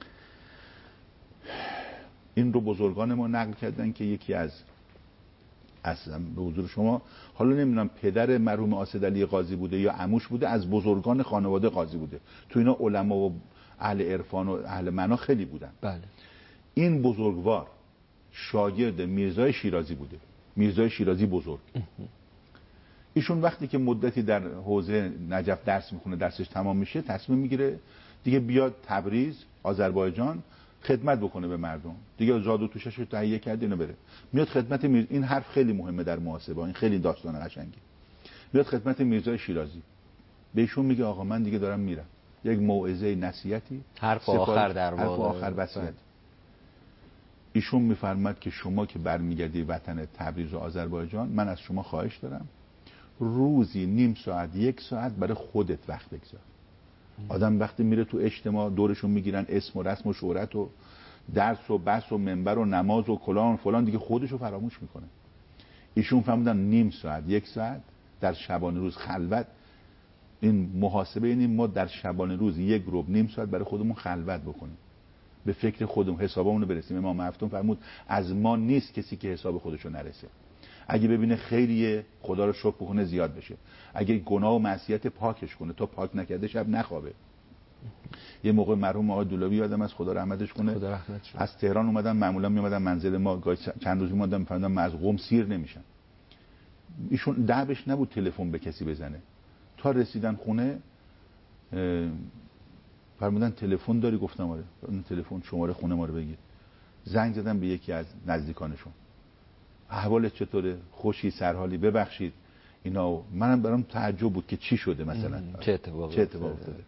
این رو بزرگان ما نقل کردن که یکی از اصلا به حضور شما، حالا نمیدونم پدر مرحوم آصدعلی قاضی بوده یا عموش بوده، از بزرگان خانواده قاضی بوده. تو اینا علما و اهل عرفان و اهل معنا خیلی بودن. بله. این بزرگوار شاگرد میرزای شیرازی بوده. میرزای شیرازی بزرگ. ایشون وقتی که مدتی در حوزه نجف درس میخونه، درسش تمام میشه، تصمیم میگیره دیگه بیاد تبریز، آذربایجان خدمت بکنه به مردم. دیگه زاد و توشش رو تهیه کرده اینو بره. میاد خدمت این حرف خیلی مهمه در محاسبه، این خیلی داستان قشنگی. میاد خدمت میرزای شیرازی، بهشون میگه آقا من دیگه دارم میرم. یک موعظه نصیحتی، حرف آخر در واقع، حرف آخر وصیت. ایشون میفرماد که شما که برمیگردی وطن تبریز و آذربایجان، من از شما خواهش دارم روزی نیم ساعت 1 ساعت برای خودت وقت بگذار. آدم وقتی میره تو اجتماع دورشون میگیرن اسم و رسم و شهرت و درس و بحث و منبر و نماز و کلان و فلان، دیگه خودشو فراموش میکنه. ایشون فهمیدن نیم ساعت 1 ساعت در شبانه روز خلوت. این محاسبه اینه ما در شبانه روز 1 ربع نیم ساعت برای خودمون خلوت بکنیم، به فکر خودمون، حسابمون رو برسیم. امام هفتم فرمود از ما نیست کسی که حساب خودشو نرسه. اگه ببینه خیریه خدا رو شکر بکنه زیاد بشه، اگه گناه و معصیت پاکش کنه تا پاک نکرده شب نخوابه. یه موقع مرحوم آقای دولابی یادم از خدا رحمتش کنه، خدا رحمتش کنه، از تهران اومدن، معمولا میومدن منزل ما، چند روز میومدن، میفهمیدن من از قم سیر نمیشن. ایشون دعوش نبود تلفن به کسی بزنه. تا رسیدن خونه فرمودن تلفن داری؟ گفتم آره. اون تلفن شماره خونه ما رو بگیر. زنگ زدم به یکی از نزدیکانشون، احوالت چطوره؟ خوشی؟ سرحالی؟ ببخشید اینا. منم برام تعجب بود که چی شده مثلا، چه اتفاق افتاده.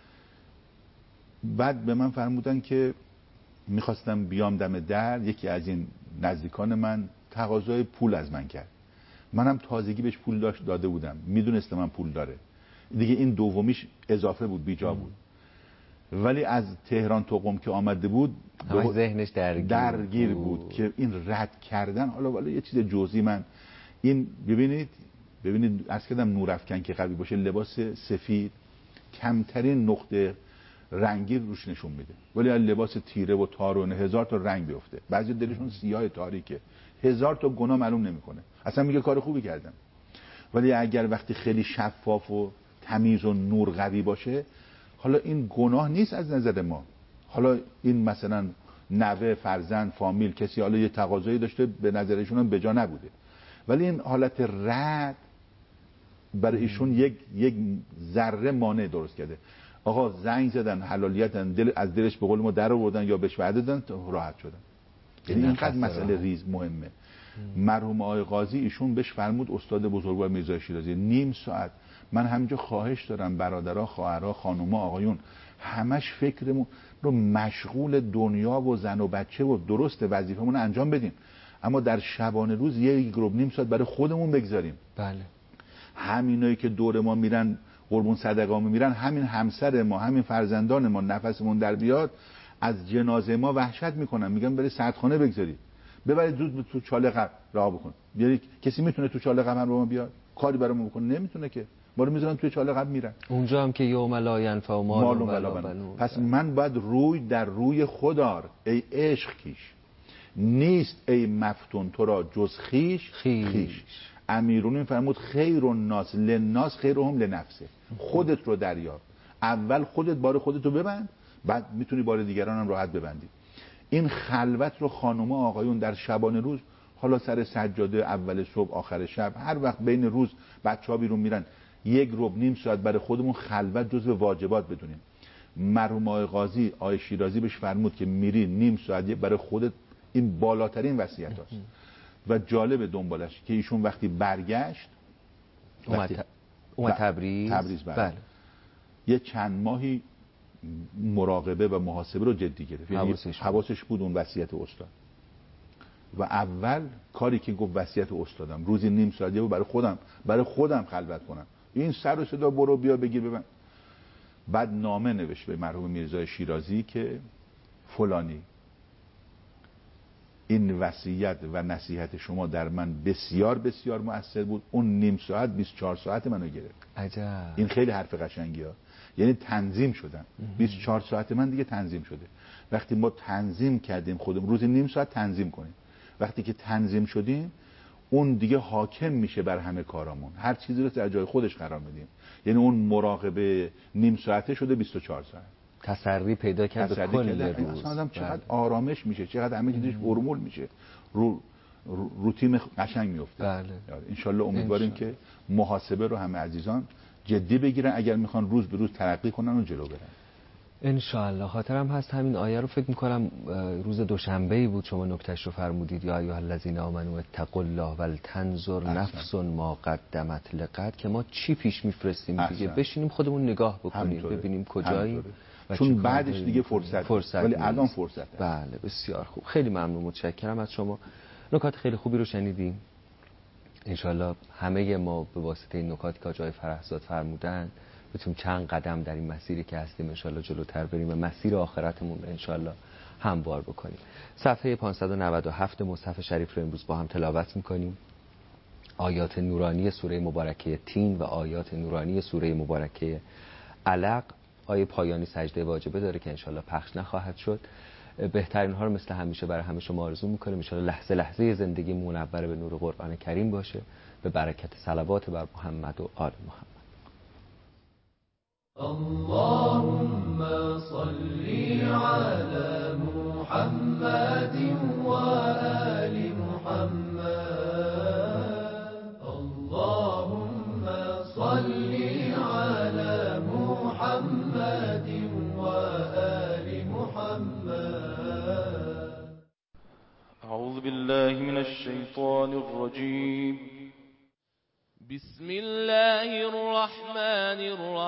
بعد به من فرمودن که میخواستم بیام دم در، یکی از این نزدیکان من تقاضای پول از من کرد. منم تازگی بهش پول داده بودم، میدونستم من پول داره دیگه. این دومیش اضافه بود، بیجا بود. ولی از تهران تا قم که آمده بود همش ذهنش درگیر بود که این رد کردن. حالا یه چیز جزئی، من این ببینید عرض کردم نورافکن که قوی باشه، لباس سفید کمترین نقطه رنگی روش نشون میده، ولی لباس تیره و تارونه 1000 تا رنگ بیفته. بعضی دلشون سیاه تاریکه، 1000 تا گناه معلوم نمیکنه، اصلا میگه کار خوبی کردم. ولی اگر وقتی خیلی شفاف و تمیز و نور قوی باشه، حالا این گناه نیست از نظر ما. حالا این مثلا نوه، فرزند، فامیل، کسی حالا یه تقاضایی داشته به نظرشون هم بجا نبوده، ولی این حالت رد برای ایشون یک ذره مانع درست کرده. آقا زنگ زدن، حلالیتن، از دلش به قول ما در آوردن یا بهش وعده دادن، راحت شدن. یعنی اینقدر مسئله ریز مهمه. مرحوم آقای قاضی ایشون بهش فرمود، استاد بزرگوار میرزا شیرازی، نیم ساعت من همینجا خواهش دارم برادرها، خواهرها، خانوما، آقایون همش فکرمون رو مشغول دنیا و زن و بچه و درست وظیفمون انجام بدیم، اما در شبانه روز 1 ربع نیم ساعت برای خودمون بگذاریم. بله. همینایی که دور ما میرن قربون صدقه میمیرن، همین همسر ما، همین فرزندان ما نفسمون در بیاد از جنازه ما وحشت میکنن، میگن بری سردخانه بگذاری، ببرید زود تو چاله قبر رها بکن. بیاری کسی میتونه تو چاله قبر رو ما بیاد کاری برامون بکنه؟ نمیتونه که. ما رو میذارن توی چاله قبر میرن. اونجا هم که یوم لا ینفع مال ولا بنون. پس من باید روی در روی خودار، ای عشق کیش، نیست ای مفتون تو را جز خیش خیش. امیرون فرمود خیر الناس للناس خیرهم لنفسه. خودت رو دریاب، اول خودت بار خودت رو ببند، بعد میتونی بار دیگران هم راحت ببندی. این خلوت رو خانوما آقایون در شبانه روز، حالا سر سجاده، اول صبح، آخر شب، هر وقت بین روز بچه‌ها بیرون میرن، یک ربع نیم ساعت برای خودمون خلوت جزو واجبات بدونیم. مرحوم آقای قاضی آقای شیرازی بهش فرمود که میری نیم ساعت برای خودت، این بالاترین وصیت هاست. و جالب دنبالش که ایشون وقتی برگشت اومد تبریز بله. یه چند ماهی مراقبه و محاسبه رو جدی گرفت، یعنی حواسش بود اون وصیت استاد. و اول کاری که گفت وصیت استادم، روزی نیم ساعت برای خودم خلوت کنم، این سر و صدا برو بیا بگیر ببن. بعد نامه نوشت به مرحوم میرزا شیرازی که فلانی، این وصیت و نصیحت شما در من بسیار بسیار مؤثر بود، اون نیم ساعت 24 ساعت منو گرفت. عجب. این خیلی حرف قشنگی ها، یعنی تنظیم شدم. 24 ساعت من دیگه تنظیم شده. وقتی ما تنظیم کردیم خودمون، روزی نیم ساعت تنظیم کنیم، وقتی که تنظیم شدیم اون دیگه حاکم میشه بر همه کارامون، هر چیزی رو در جای خودش قرار میدیم. یعنی اون مراقبه نیم ساعته شده 24 ساعت. تسری پیدا کرد کل روز. اصلا آدم چقدر آرامش میشه، چقدر همه چیزش فرمول میشه، روتین قشنگ میفته. بله. انشالله امیدواریم که محاسبه رو همه عزیزان جدی بگیرن اگر میخوان روز به روز ترقی کنن و جلو برن. انشالله. خاطرم هست همین آیه رو فکر میکنم روز دوشنبه‌ای بود شما نکتهش رو فرمودید، یا ایها الذین آمنوا اتقوا الله ولتنظر نفس ما قدمت لغد، که ما چی پیش میفرستیم دیگه، بشینیم خودمون نگاه بکنیم ببینیم کجاییم، چون بعدش دیگه فرصت ولی الان فرصت. بله بسیار خوب، خیلی ممنون، متشکرم از شما. نکات خیلی خوبی رو شنیدیم. انشالله همه ما به واسطه این نکاتی که آقای فرهزاد فرمودن بتونیم چند قدم در این مسیری که هستیم انشالله جلوتر بریم و مسیر آخرتمون رو انشالله هموار بکنیم. صفحه 597 مصحف شریف رو امروز با هم تلاوت میکنیم. آیات نورانی سوره مبارکه تین و آیات نورانی سوره مبارکه علق. آیه پایانی سجده واجبه داره که انشالله پخش نخواهد شد. بهترین ها رو مثل همیشه برای همه شما آرزو میکنیم. انشالله لحظه لحظه زندگی منور به نور قرآن کریم باشه، به برکت صلوات بر محمد و آل محمد. اللهم صل على محمد وآل محمد. اللهم صل على محمد وآل محمد. أعوذ بالله من الشيطان الرجيم. بسم الله الرحمن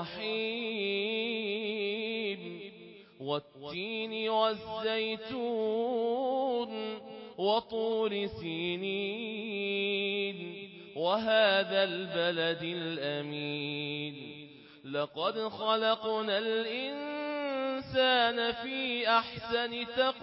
الرحيم. والتين والزيتون وطور سينين وهذا البلد الأمين. لقد خلقنا الإنسان في أحسن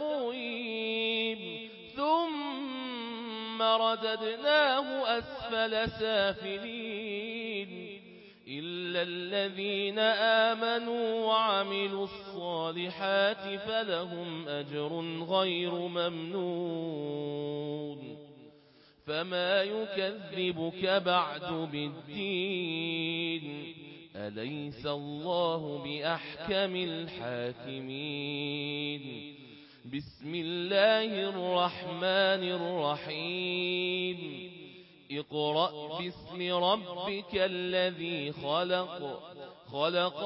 تقويم ثم رددناه أسفل سافلين إلا الذين آمنوا وعملوا الصالحات فلهم أجر غير ممنون. فما يكذبك بعد بالدين؟ أليس الله بأحكم الحاكمين؟ بسم الله الرحمن الرحيم. اقرأ باسم ربك الذي خلق. خلق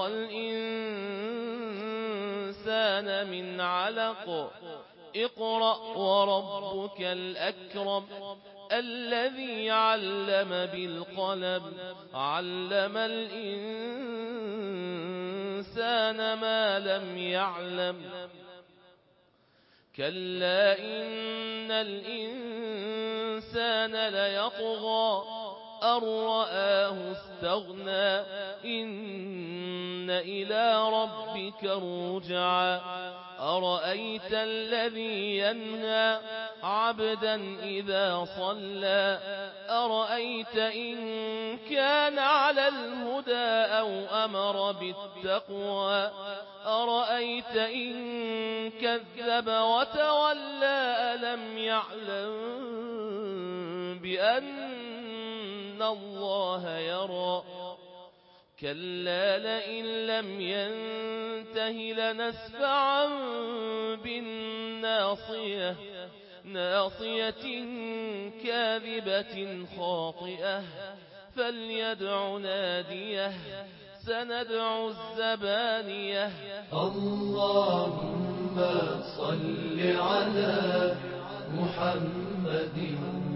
الإنسان من علق. اقرأ وربك الأكرم الذي علم بالقلم. علم الإنسان ما لم يعلم. كلا إن الإنسان ليطغى أن رآه استغنى إن إلى ربك الرجعى أرأيت الذي ينهى عبدا إذا صلى أرأيت إن كان على الهدى أو أمر بالتقوى أرأيت إن كذب وتولى ألم يعلم بأن الله يرى كلا لئن لم ينته لنسفعا بالناصية ناصية كاذبة خاطئة فليدع ناديه سندع الزبانية اللهم صل على محمد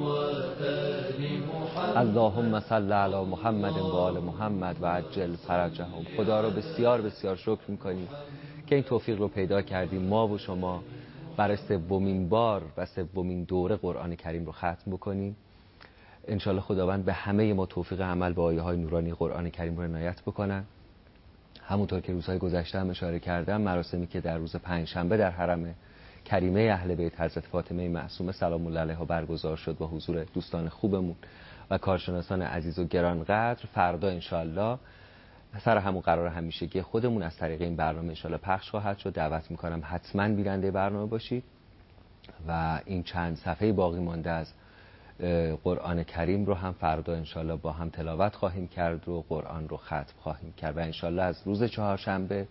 وآل محمد اللهم صل علی محمد و آل محمد و عجل فرجهم. خدا رو بسیار بسیار شکر میکنیم که این توفیق رو پیدا کردیم ما و شما برای سومین بار و سومین دوره قرآن کریم رو ختم بکنیم. انشالله خداوند به همه ما توفیق عمل به آیه های نورانی قرآن کریم رو عنایت بکنن. همونطور که روزهای گذشته هم اشاره کردم، مراسمی که در روز پنجشنبه در حرم کریمه اهل بیت حضرت فاطمه معصومه سلام الله علیها برگزار شد با حضور دوستان خوبمون و کارشناسان عزیز و گرانقدر، فردا انشالله سر همون قرار همیشگی خودمون از طریق این برنامه انشالله پخش خواهد شد. دعوت میکنم حتما بیننده برنامه باشید و این چند صفحه باقی مانده از قرآن کریم رو هم فردا انشالله با هم تلاوت خواهیم کرد و قرآن رو ختم خواهیم کرد و انشالله از روز چهارشنبه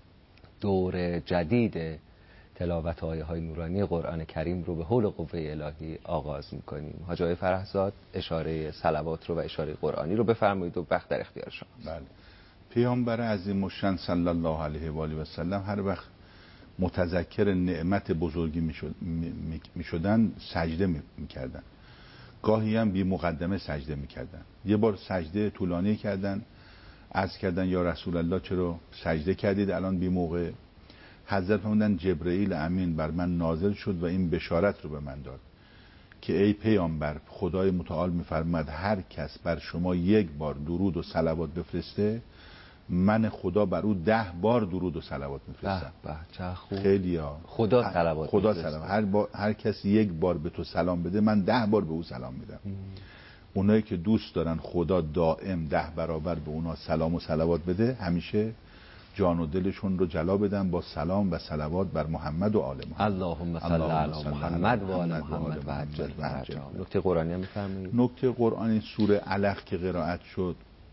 دور جدید تلاوت آیه های نورانی قرآن کریم رو به حول و قوه الهی آغاز میکنیم. حاج آقای فرهزاد اشاره صلوات رو و اشاره قرآنی رو بفرمایید و وقت در اختیار شما. بله. پیامبر عظیم الشأن صلی الله علیه و آله و سلم هر وقت متذکر نعمت بزرگی میشدن سجده میکردن، گاهی هم بی مقدمه سجده میکردن. یه بار سجده طولانی کردن، عرض کردن یا رسول الله چرا سجده کردید الان بی موقع؟ حضرت فرمودن جبرئیل امین بر من نازل شد و این بشارت رو به من داد که ای پیامبر، خدای متعال میفرماد هر کس بر شما یک بار درود و صلوات بفرسته، من خدا بر او 10 بار درود و صلوات میفرستم. چه خوب. خیلی ها. خدا صلوات خدا صلوات. هر کس یک بار به تو سلام بده، من 10 بار به او سلام میدم. اونایی که دوست دارن خدا دائم 10 برابر به اونا سلام و صلوات بده، همیشه جان و دلشون رو جلا بدن با سلام و صلوات بر محمد و آل محمد. اللهم صل علی محمد و آل محمد و عجل فرجهم. نکته قرآنی هم میفرمایید؟ نکته قرآنی سوره علق که قرائت شد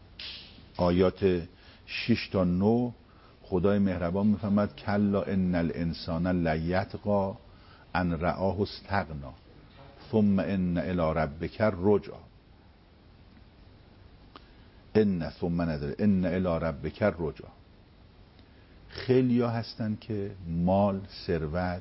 آیات 6 تا 9 خدای مهربان میفرماد کلا ان الانسان لیطغی ان رآه استغنا ثم ان الی ربک الرجعی. ان الی ربک الرجعی. خیلی ها هستن که مال، ثروت،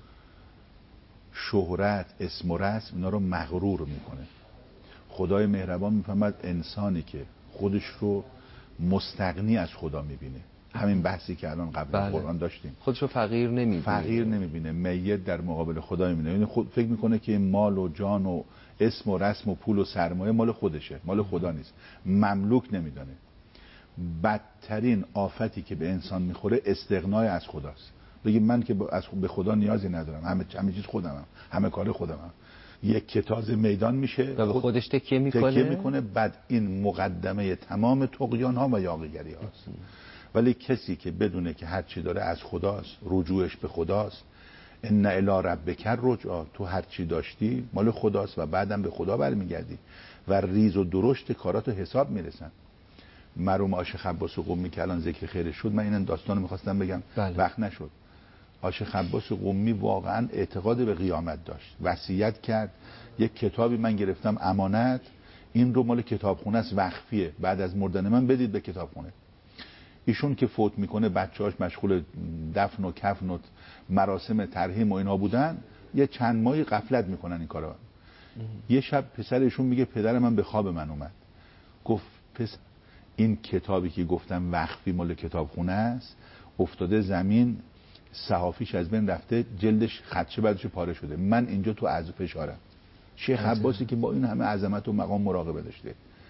شهرت، اسم و رسم اینا رو مغرور میکنه. خدای مهربان میفهمد انسانی که خودش رو مستغنی از خدا میبینه، همین بحثی که الان قبل قرآن داشتیم، خودشو فقیر نمیبینه، میت در مقابل خدا میبینه، یعنی خود فکر میکنه که مال و جان و اسم و رسم و پول و سرمایه مال خودشه، مال خدا نیست، مملوک نمیدانه. بدترین آفتی که به انسان میخوره استغنای از خداست. بگی من که به خدا نیازی ندارم، همه چیز خودمم، همه کار خودمم. یک کتاز میدان میشه و به خودش تکیه میکنه. بعد این مقدمه تمام طغیان ها و یاغیگری هاست. ولی کسی که بدونه که هر چی داره از خداست، رجوعش به خداست، ان الی ربک الرجعی، تو هر چی داشتی مال خداست و بعدم به خدا برمیگردی و ریز و درشت کاراتو حساب میرسن. مرحوم عاشق عباس قمی که الان ذکر خیرش شد، من این داستانو میخواستم بگم وقت نشد. عاشق عباس قمی واقعا اعتقاد به قیامت داشت، وصیت کرد یک کتابی من گرفتم امانت، این رو مال کتابخونه است، وقفیه، بعد از مردن من بدید به کتابخونه. ایشون که فوت میکنه بچه‌هاش مشغول دفن و کفن و مراسم ترحیم و اینا بودن، یه چند ماهی غفلت میکنن این کارا. یه شب پسرشون میگه پدر من به خواب من اومد، گفت پسر این کتابی که گفتم وقفی مال کتابخونه است افتاده زمین، صحافیش از بین رفته، جلدش خدشه بعدش پاره شده، من اینجا تو عزو فشارم. شیخ عباسی که با این همه عظمت و مقام مراقبه داشته،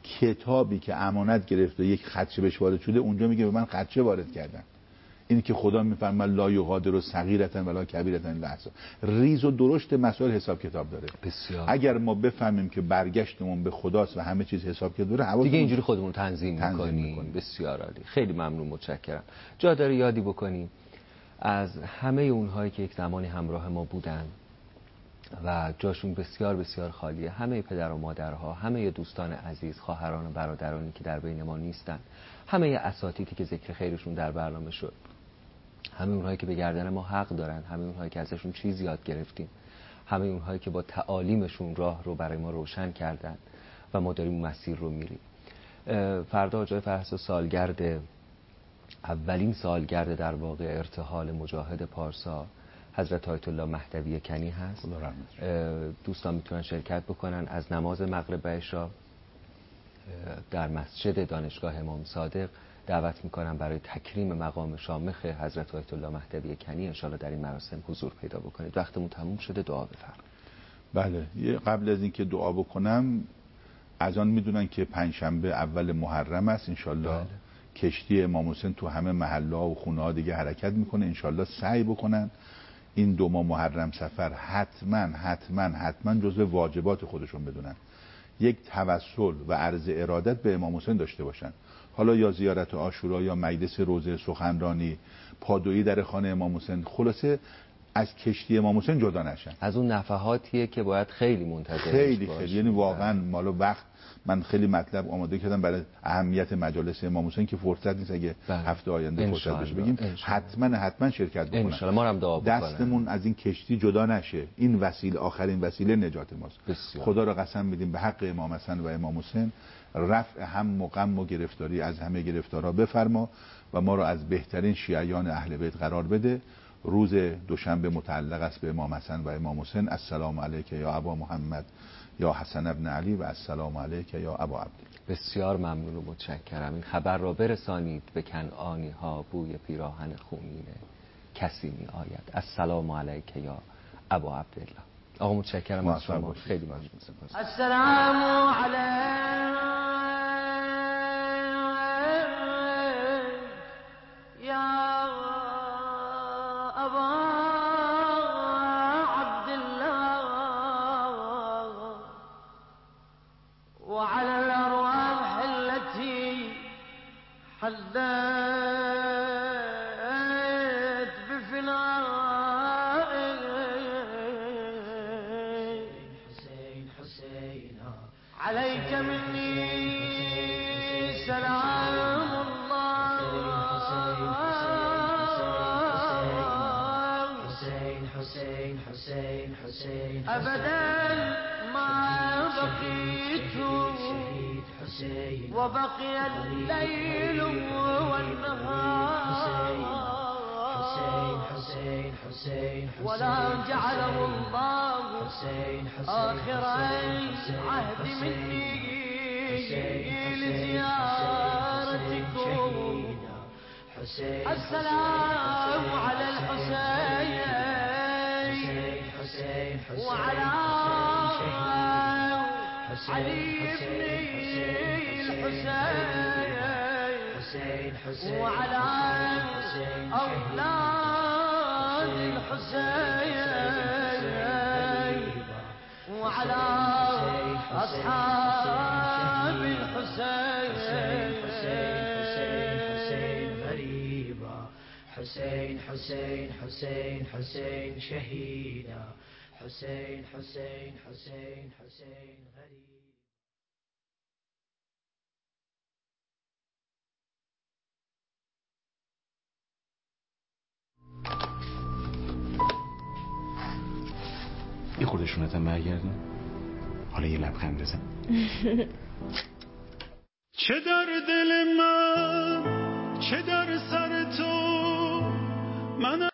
کتابی که امانت گرفته یک خدشه بهش وارد شده اونجا میگه به من خدشه وارد کردن. این که خدا میفرماید لا یغادر صغیرة ولا کبیرة الا احصاها، ریز و درشت مسائل حساب کتاب داره. بسیار. اگر ما بفهمیم که برگشتمون به خداست و همه چیز حساب کتاب داره دیگه اینجوری خودمون تنظیم میکنیم. بسیار عالی، خیلی ممنون، متشکرم. جا داره یادی بکنیم از همه اونهایی که یک زمانی همراه ما بودن و جاشون بسیار بسیار خالیه، همه پدر و مادرها، همه دوستان عزیز، خواهران و برادرانی که در بین ما نیستن، همه اساتیدی که ذکر خیرشون در برنامه شد، همه اونهایی که به گردن ما حق دارن، همه اونهایی که ازشون چیز یاد گرفتیم، همه اونهایی که با تعالیمشون راه رو برای ما روشن کردن و ما داریم مسیر رو میریم. فردا جای فرحسا سالگرد، اولین سالگرد در واقع ارتحال مجاهد پارسا حضرت آیت الله مهدوی کنی هست. دوستان میتونن شرکت بکنن از نماز مغرب عشا در مسجد دانشگاه امام صادق. دعوت میکنم برای تکریم مقام شامخ حضرت آیت الله مهدوی کنی، انشالله در این مراسم حضور پیدا بکنید. وقتمون تموم شده، دعا بفرمایید. بله، قبل از اینکه دعا بکنم، از آن میدونن که پنجشنبه اول محرم است انشالله. بله. کشتی امام حسین تو همه محله‌ها و خونه‌ها دیگه حرکت میکنه، انشالله سعی بکنن این 2 ماه محرم سفر حتما جزو واجبات خودشون بدونن، یک توسل و عرض ارادت به امام حسین داشته باشن. حالا یا زیارت عاشورا یا مجلس روضه، سخنرانی، پادویی در خانه امام حسین، خلاصه از کشتی امام حسین جدا نشن. از اون نفحاتیه که باید خیلی منتظرش خیلی یعنی واقعا مالا وقت من خیلی مطلب آماده کردم برای اهمیت مجالس امام حسین که فرصت نیست اگه هفته آینده فرصت بشه بگیم. حتما شرکت بکنن. انشالله ما هم دعا بکنن دستمون از این کشتی جدا نشه. این وسیله آخرین وسیله نجات ماست. بسیار. خدا را قسم میدیم به حق امام حسن و امام حسین رفع هم و غم و گرفتاری از همه گرفتارا بفرما و ما را از بهترین شیعیان اهل بیت قرار بده. روز دوشنبه متعلق است به امام حسن و امام حسین. السلام علیک یا ابا محمد یا حسن ابن علی و السلام علیک یا ابا عبد. بسیار ممنون و متشکرم. این خبر را برسانید به کنعانی ها، بوی پیراهن خونینه کسی می آید. السلام علیک یا ابا عبدالله. آقا متشکرم از شما، خیلی ممنون. السلام علیک یا ابا عبدالله وعلى الأرواح التي حلت بفنائك عليك مني سلام الله أبدا ما بقيت وبقي الليل والنهار ولا جعله الله آخر عهد مني لزيارتكم. السلام على الحسين وعلى علي بن الحسين وعلى أولاد الحسين وعلى أصحاب الحسين. غريبا حسين حسين حسين حسين شهيدا حسين حسين حسين حسين غريب. یه خورده شونتم برگردن، حالا یه لبخند بزن. چه در دل من چه در سر تو من